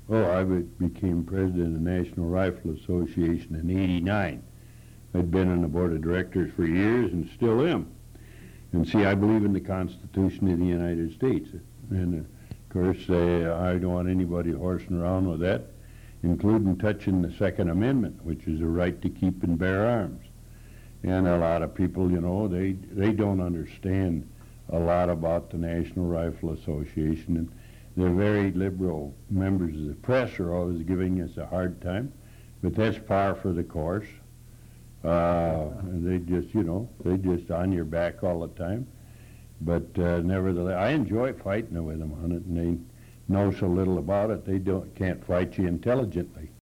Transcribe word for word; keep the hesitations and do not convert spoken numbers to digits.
Oh, I be- became president of the National Rifle Association in eighty-nine. I'd been on the board of directors for years and still am. And see, I believe in the Constitution of the United States. And of course, uh, I don't want anybody horsing around with that, including touching the Second Amendment, which is the right to keep and bear arms. And a lot of people, you know, they, they don't understand a lot about the National Rifle Association. And they're very liberal members of the press are always giving us a hard time, but that's par for the course. Uh, and they just, you know, they just on your back all the time. But uh, nevertheless, I enjoy fighting with them on it, and they know so little about it, they don't can't fight you intelligently.